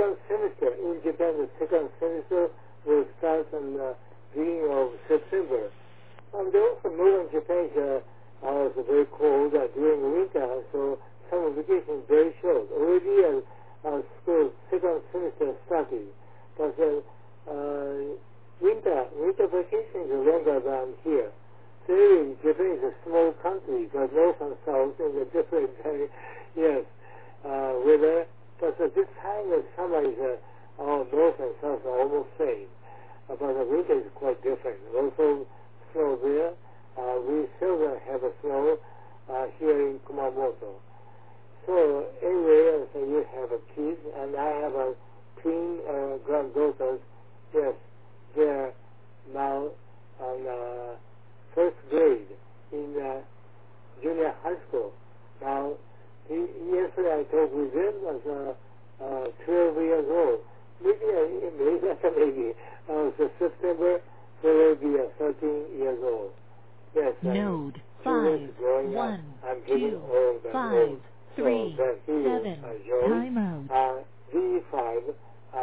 second semester in Japan. The second semester will start on the beginning of September. And also northern Japan is very cold during winter, so summer vacation is very short. Already school second semester started, but winter vacation is longer than here. So Japan is a small country, but north and south is a different yes weather. But this time of summer is north and south are almost same, but the winter is quite different. Also snow there. We seldom have a snow here in Kumamoto. So anyway, so you have a kid, and I have a twin granddaughters. Yes, they're now on first grade in junior high school. Now, yesterday I talked with them was 12 years old. Maybe so September they will be 13 years old. Yes, Node children 5, growing up. 1, I'm getting 2, old and 5, old. 3, So that he 7, George, time out. V5,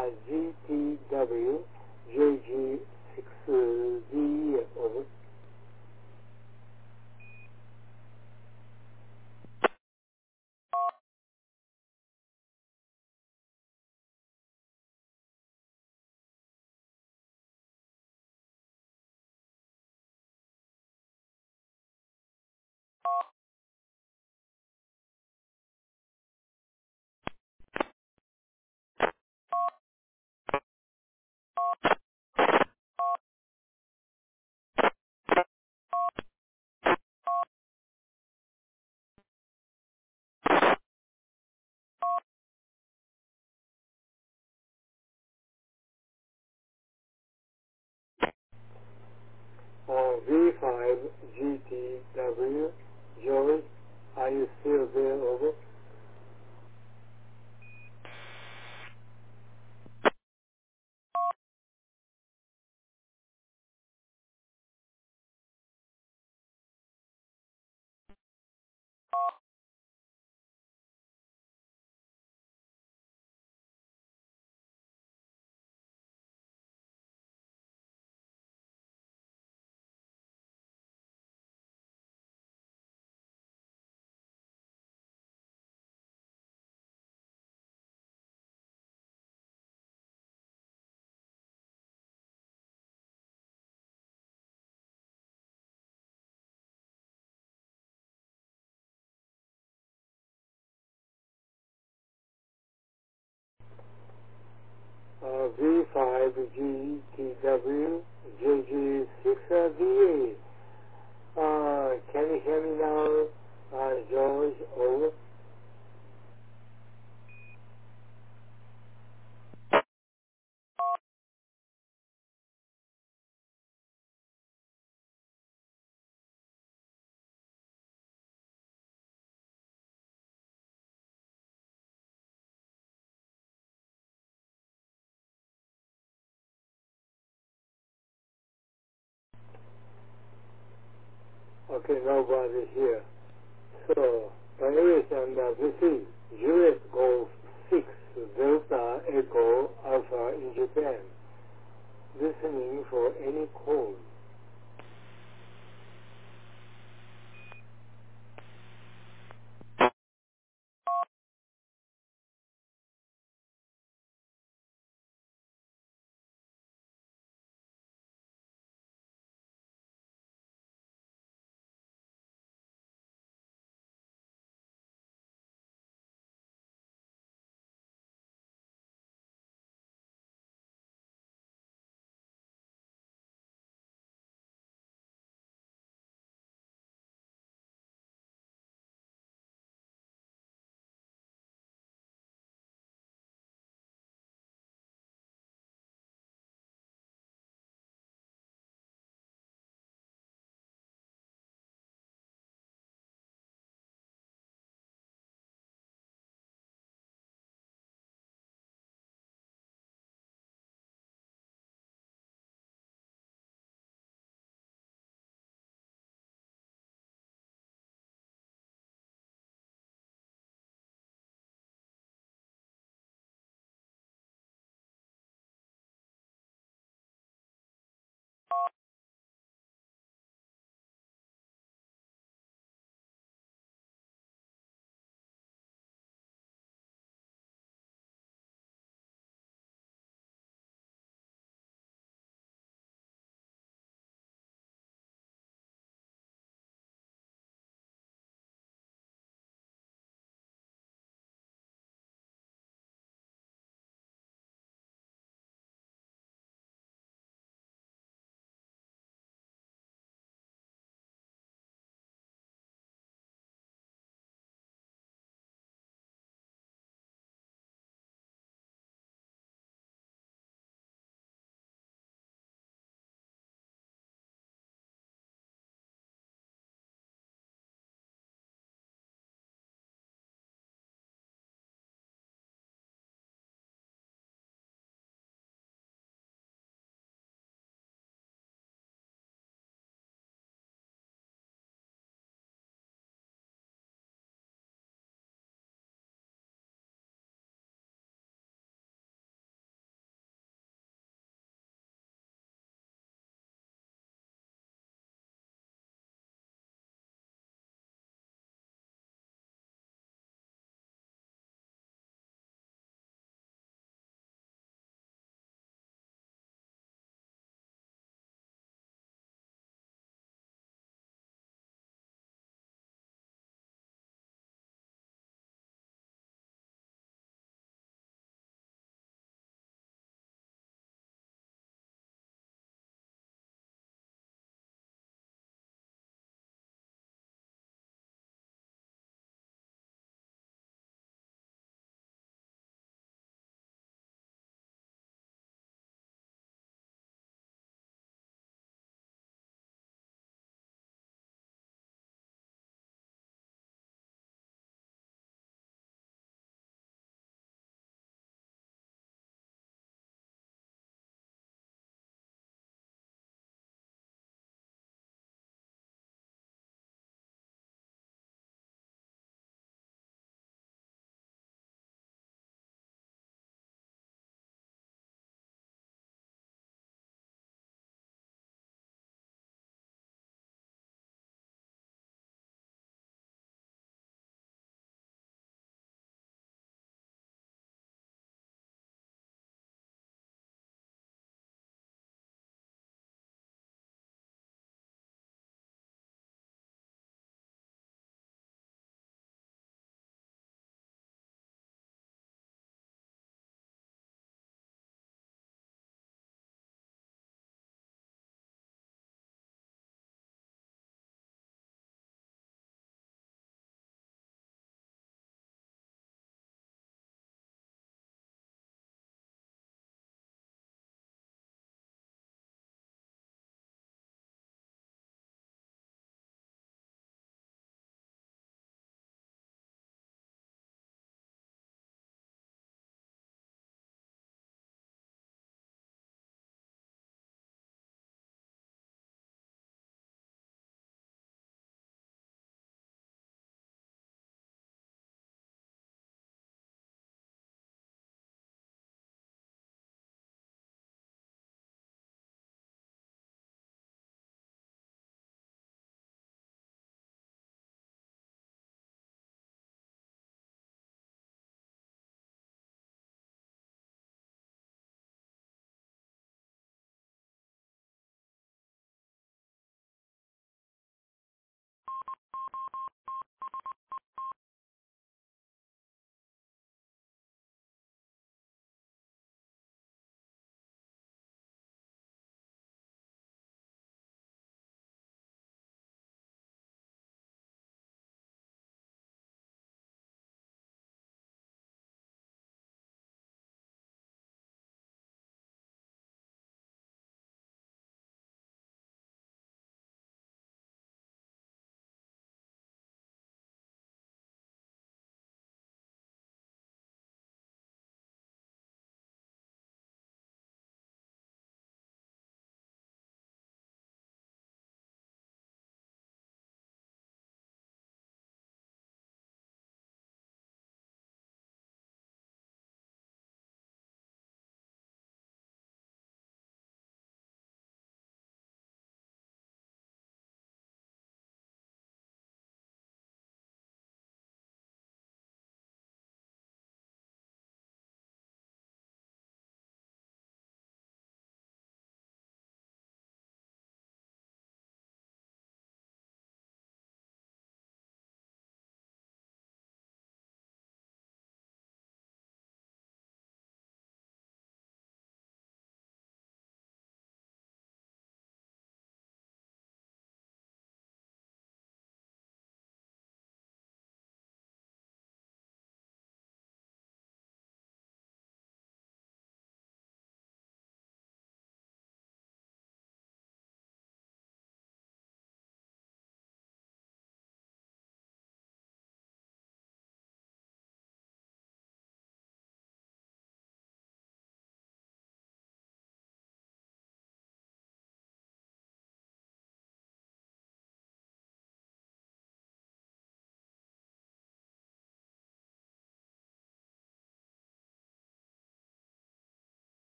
GTW, JG6D, over. V5, GTW, George, are you still there, over? V5, GTW, JG6DA. Can you hear me now, George, over? Okay, nobody here. So, anyways, and this is US Golf 6 Delta Echo Alpha in Japan. Listening for any call.